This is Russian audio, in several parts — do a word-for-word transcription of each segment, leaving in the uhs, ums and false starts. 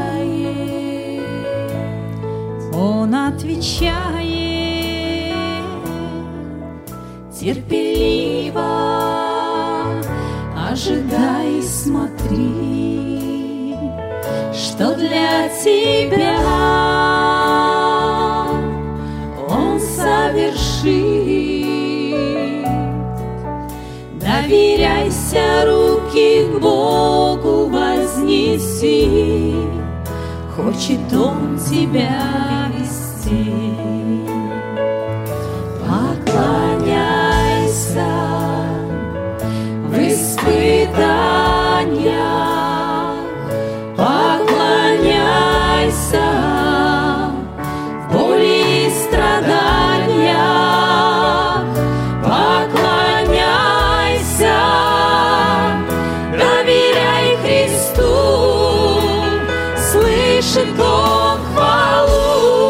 Он отвечает терпеливо, ожидай и смотри, что для тебя Он совершит. Доверяйся, руки к Богу вознеси, хочет Он тебя вести. Поклоняйся в испытаниях, поклоняйся в боли и страданиях, поклоняйся, доверяй Христу, слышит Он хвалу.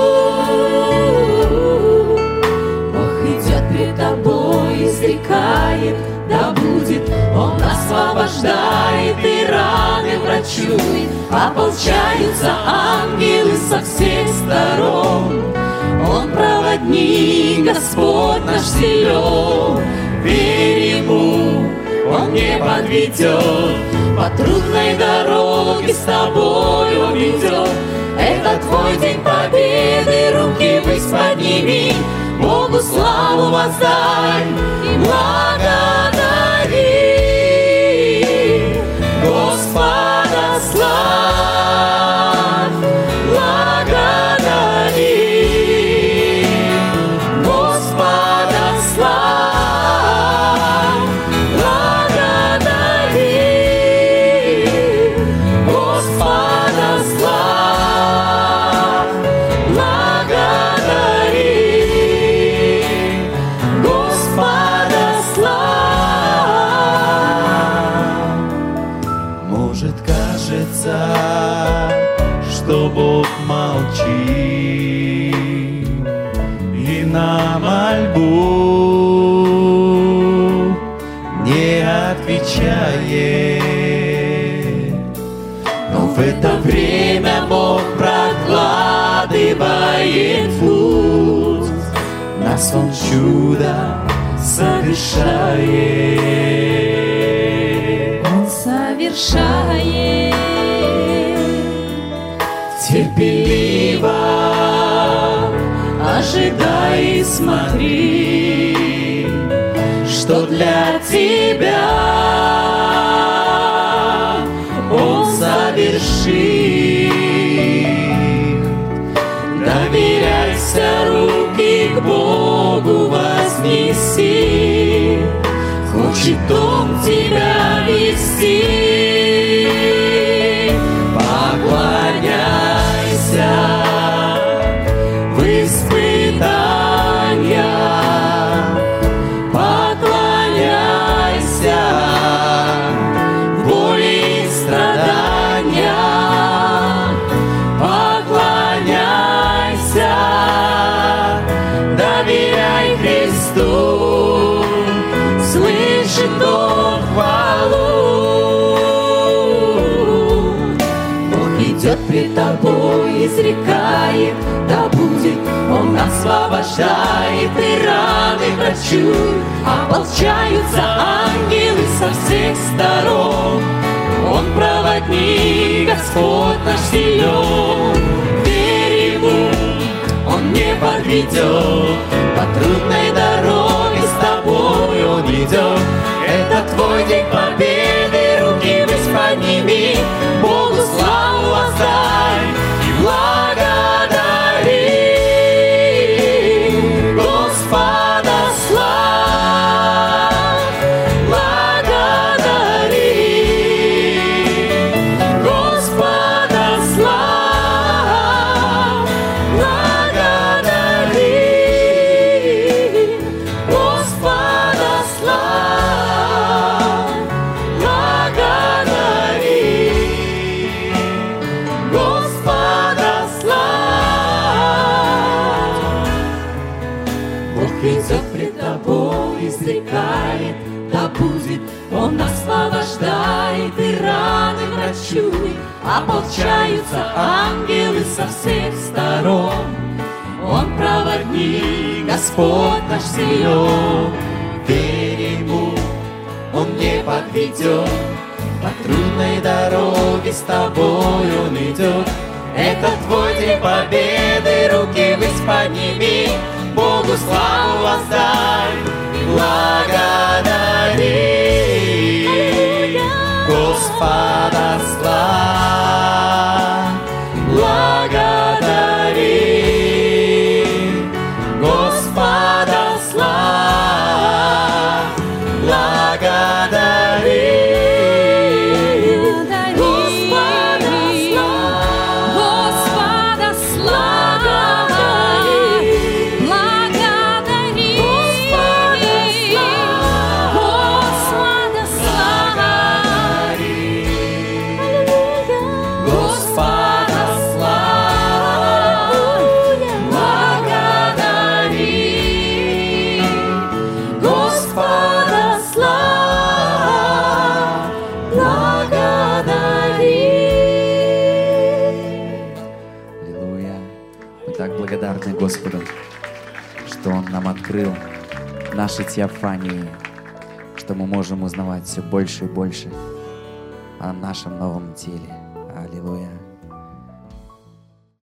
Бог идет пред тобой, изрекает, да будет Он освобождает и раны врачует. Ополчаются ангелы со всех сторон. Он проводник, Господь наш силен. Верь Ему, Он не подведет, по трудной дороге с тобой Он идет. Это твой день победы, руки ввысь подними, Богу славу воздай и благодари. Господа славь, благодари. Господа славь, благодари. Господа славь, благодари. Господа славь. Может, кажется, что Бог молчит и на мольбу не отвечает. Но в это время Бог прокладывает путь, нас Он чудо совершает. Он совершает терпеливо, ожидай и смотри, что для тебя Он совершит. Доверяйся, руки к Богу вознеси, хочет Он тебя вести. Поклоняйся в испытаниях, поклоняйся в боли и страданиях, поклоняйся, доверяй Христу, слышит Он хвалу. Бог идет пред тобой, изрекает, да будет Он освобождает и раны врачует. Ополчаются ангелы со всех сторон. Он проводник, Господь наш силен. Верь Ему, Он не подведет, по трудной дороге с тобой Он идет. Это твой день победы, руки ввысь подними, Богу славу воздай и благодари. Господа славь, благодари. Господа славь, благодари. Господа славь, благодари. Господа славь. Бог идет пред тобой, изрекает, да будет Он освобождает и раны врачует. Ополчаются ангелы со всех сторон. Он проводник, Господь наш силен. Верь Ему, Он не подведет. По трудной дороге с тобой Он идет. Это твой день победы, руки ввысь подними, Богу славу воздай, благодари. Господа славь, благодари. Господа славь, благодари. Господу, что Он нам открыл наши теофании, что мы можем узнавать все больше и больше о нашем новом теле. Аллилуйя.